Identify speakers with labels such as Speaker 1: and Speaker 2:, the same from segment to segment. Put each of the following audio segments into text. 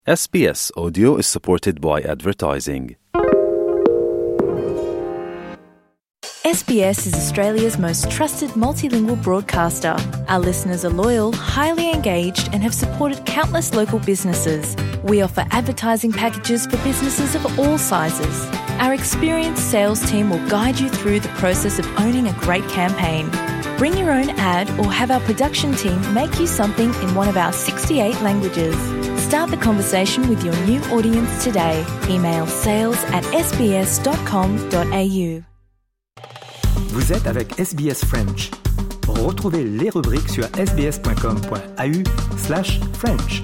Speaker 1: SBS Audio is supported by advertising.
Speaker 2: SBS is Australia's most trusted multilingual broadcaster. Our listeners are loyal, highly engaged, and have supported countless local businesses. We offer advertising packages for businesses of all sizes. Our experienced sales team will guide you through the process of owning a great campaign. Bring your own ad or have our production team make you something in one of our 68 languages. Start the conversation with your new audience today. Email sales@sbs.com.au.
Speaker 3: Vous êtes avec SBS French. Retrouvez les rubriques sur sbs.com.au/French.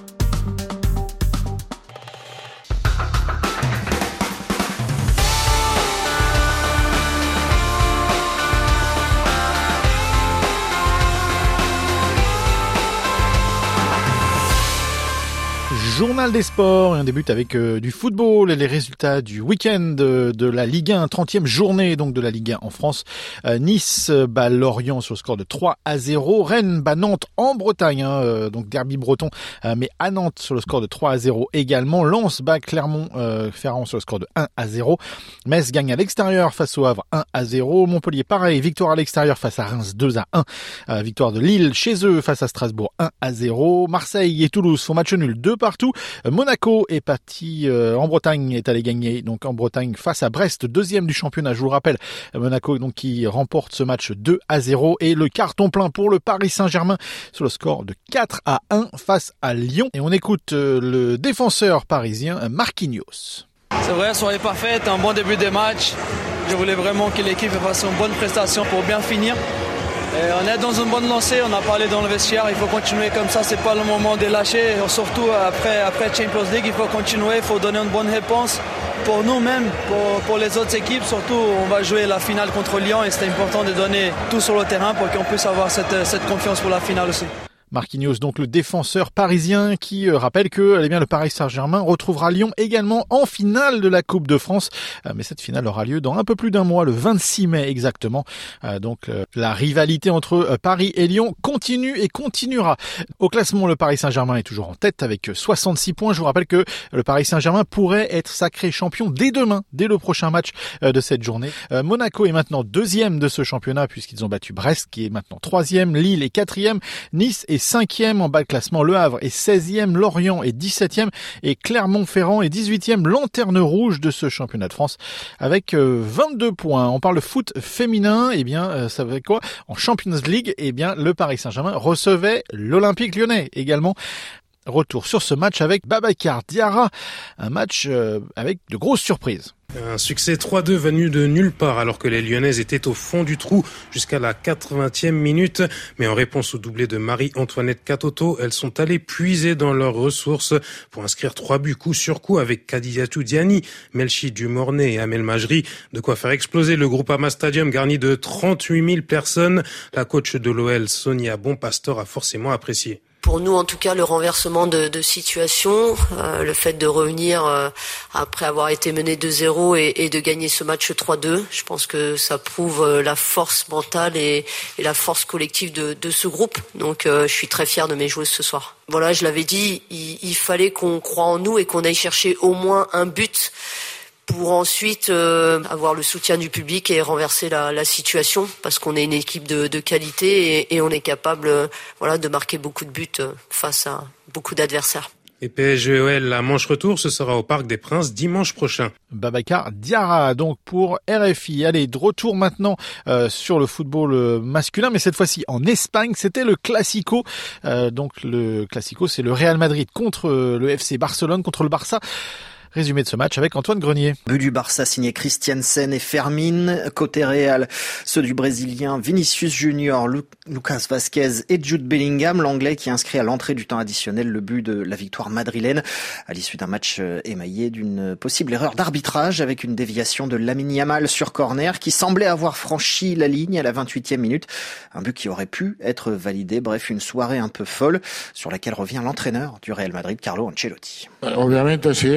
Speaker 4: Journal des sports, et on débute avec du football et les résultats du week-end de la Ligue 1, 30e journée donc de la Ligue 1 en France. Nice bat Lorient sur le score de 3-0. Rennes bat Nantes en Bretagne, donc derby breton, mais à Nantes sur le score de 3-0 également. Lens bat Clermont-Ferrand sur le score de 1-0. Metz gagne à l'extérieur face au Havre 1-0. Montpellier pareil, victoire à l'extérieur face à Reims 2-1. Victoire de Lille chez eux face à Strasbourg 1-0. Marseille et Toulouse font match nul 2 partout. Monaco est parti en Bretagne, est allé gagner donc en Bretagne face à Brest, deuxième du championnat. Je vous le rappelle, Monaco donc qui remporte ce match 2-0 et le carton plein pour le Paris Saint-Germain sur le score de 4-1 face à Lyon. Et on écoute le défenseur parisien Marquinhos.
Speaker 5: C'est vrai, soirée parfaite, un bon début de match. Je voulais vraiment que l'équipe fasse une bonne prestation pour bien finir. Et on est dans une bonne lancée, on a parlé dans le vestiaire, il faut continuer comme ça, c'est pas le moment de lâcher. Surtout après Champions League, il faut continuer, il faut donner une bonne réponse pour nous-mêmes, pour les autres équipes. Surtout, on va jouer la finale contre Lyon et c'est important de donner tout sur le terrain pour qu'on puisse avoir cette confiance pour la finale aussi.
Speaker 4: Marquinhos, donc le défenseur parisien qui rappelle que le Paris Saint-Germain retrouvera Lyon également en finale de la Coupe de France. Mais cette finale aura lieu dans un peu plus d'un mois, le 26 mai exactement. Donc la rivalité entre Paris et Lyon continue et continuera. Au classement, le Paris Saint-Germain est toujours en tête avec 66 points. Je vous rappelle que le Paris Saint-Germain pourrait être sacré champion dès demain, dès le prochain match de cette journée. Monaco est maintenant deuxième de ce championnat puisqu'ils ont battu Brest qui est maintenant troisième. Lille est quatrième. Nice est 5e en bas de classement, Le Havre est 16e, Lorient est 17e et Clermont-Ferrand est 18e, lanterne rouge de ce championnat de France avec 22 points. On parle de foot féminin, ça veut quoi? En Champions League, le Paris Saint-Germain recevait l'Olympique Lyonnais également. Retour sur ce match avec Babacar Diarra, un match avec de grosses surprises.
Speaker 6: Un succès 3-2 venu de nulle part alors que les Lyonnaises étaient au fond du trou jusqu'à la 80e minute. Mais en réponse au doublé de Marie-Antoinette Katoto, elles sont allées puiser dans leurs ressources pour inscrire 3 buts coup sur coup avec Khadijatou Diani, Melchi Dumornay et Amel Majri. De quoi faire exploser le Groupama Stadium garni de 38 000 personnes. La coach de l'OL, Sonia Bonpastor, a forcément apprécié.
Speaker 7: Pour nous, en tout cas, le renversement de situation, le fait de revenir après avoir été mené 2-0 et de gagner ce match 3-2, je pense que ça prouve la force mentale et la force collective de ce groupe. Donc, je suis très fière de mes joueuses ce soir. Voilà, je l'avais dit, il fallait qu'on croie en nous et qu'on aille chercher au moins un but pour ensuite avoir le soutien du public et renverser la situation parce qu'on est une équipe de qualité et on est capable de marquer beaucoup de buts face à beaucoup d'adversaires.
Speaker 6: Et PSG-OL, la manche retour, ce sera au Parc des Princes dimanche prochain.
Speaker 4: Babacar Diarra, donc pour RFI. Allez, de retour maintenant sur le football masculin, mais cette fois-ci en Espagne, c'était le Classico. Donc le Classico, c'est le Real Madrid contre le FC Barcelone, contre le Barça. Résumé de ce match avec Antoine Grenier.
Speaker 8: But du Barça signé Christiansen et Fermin. Côté Real, ceux du Brésilien Vinicius Junior, Lucas Vazquez et Jude Bellingham. L'Anglais qui inscrit à l'entrée du temps additionnel le but de la victoire madrilène à l'issue d'un match émaillé d'une possible erreur d'arbitrage avec une déviation de Lamine Yamal sur corner qui semblait avoir franchi la ligne à la 28e minute. Un but qui aurait pu être validé. Bref, une soirée un peu folle sur laquelle revient l'entraîneur du Real Madrid, Carlo Ancelotti.
Speaker 9: Obviamente sí,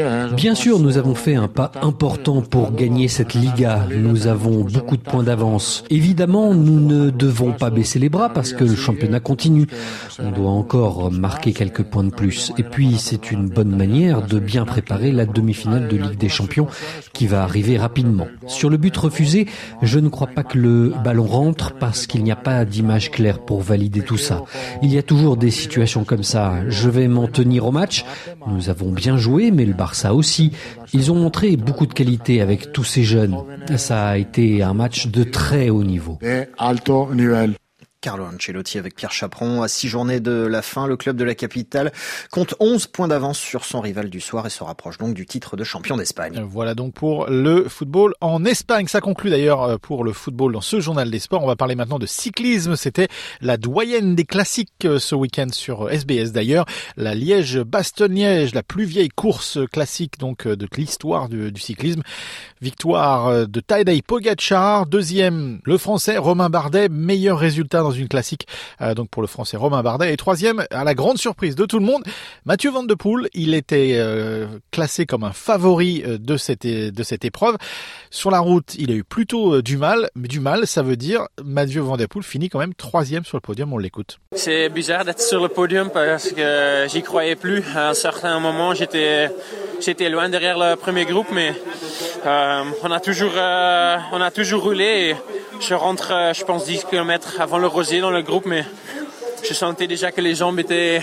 Speaker 9: Bien sûr, nous avons fait un pas important pour gagner cette Liga. Nous avons beaucoup de points d'avance. Évidemment, nous ne devons pas baisser les bras parce que le championnat continue. On doit encore marquer quelques points de plus. Et puis, c'est une bonne manière de bien préparer la demi-finale de Ligue des Champions qui va arriver rapidement. Sur le but refusé, je ne crois pas que le ballon rentre parce qu'il n'y a pas d'image claire pour valider tout ça. Il y a toujours des situations comme ça. Je vais m'en tenir au match. Nous avons bien joué, mais le Barça aussi. Ils ont montré beaucoup de qualité avec tous ces jeunes. Ça a été un match de très haut niveau.
Speaker 8: Carlo Ancelotti avec Pierre Chaperon. À 6 journées de la fin, le club de la capitale compte 11 points d'avance sur son rival du soir et se rapproche donc du titre de champion d'Espagne.
Speaker 4: Voilà donc pour le football en Espagne. Ça conclut d'ailleurs pour le football dans ce journal des sports. On va parler maintenant de cyclisme. C'était la doyenne des classiques ce week-end sur SBS d'ailleurs. La Liège-Bastogne-Liège, la plus vieille course classique donc de l'histoire du cyclisme. Victoire de Tadej Pogačar. Deuxième, le Français Romain Bardet. Meilleur résultat dans une classique donc pour le Français Romain Bardet. Et troisième, à la grande surprise de tout le monde, Mathieu Van der Poel. Il était classé comme un favori de cette épreuve. Sur la route, il a eu plutôt du mal, mais du mal, ça veut dire Mathieu Van der Poel finit quand même troisième sur le podium. On l'écoute.
Speaker 10: C'est bizarre d'être sur le podium parce que j'y croyais plus. À un certain moment, j'étais loin derrière le premier groupe, mais on a toujours roulé. Et je rentre, je pense, 10 km avant le rosier dans le groupe, mais je sentais déjà que les jambes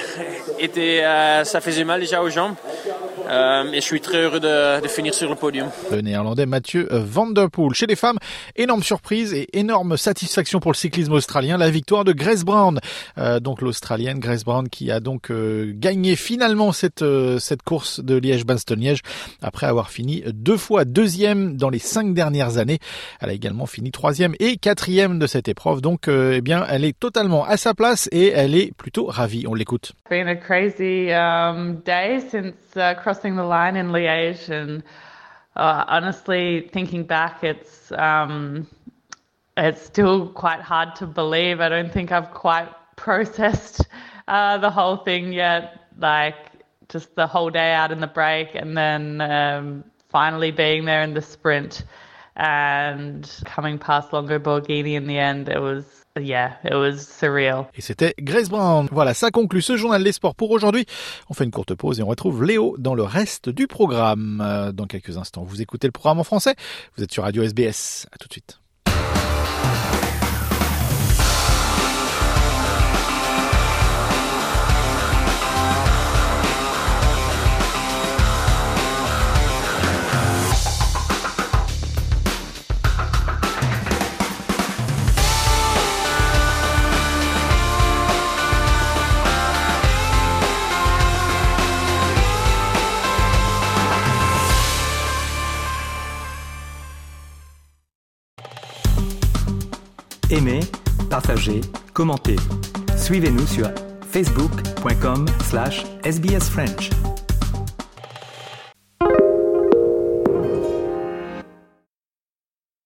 Speaker 10: ça faisait mal déjà aux jambes. Et je suis très heureux de finir sur le podium.
Speaker 4: Le néerlandais Mathieu Van der Poel. Chez les femmes, énorme surprise et énorme satisfaction pour le cyclisme australien. La victoire de Grace Brown. Donc l'Australienne Grace Brown qui a donc gagné finalement cette course de Liège-Bastogne-Liège après avoir fini 2 fois deuxième dans les 5 dernières années. Elle a également fini 3e et 4e de cette épreuve. Donc elle est totalement à sa place et elle est plutôt ravie. On l'écoute.
Speaker 11: It's been a crazy day since crossing the line in Liège, and honestly, thinking back, it's still quite hard to believe. I don't think I've quite processed the whole thing yet. Like just the whole day out in the break, and then finally being there in the sprint and coming past Longo Borghini in the end. It was surreal.
Speaker 4: Et c'était Grace Brown. Voilà, ça conclut ce journal des sports pour aujourd'hui. On fait une courte pause et on retrouve Léo dans le reste du programme. Dans quelques instants, vous écoutez le programme en français. Vous êtes sur Radio SBS. À tout de suite.
Speaker 3: Aimez, partagez, commentez. Suivez-nous sur facebook.com/sbsfrench.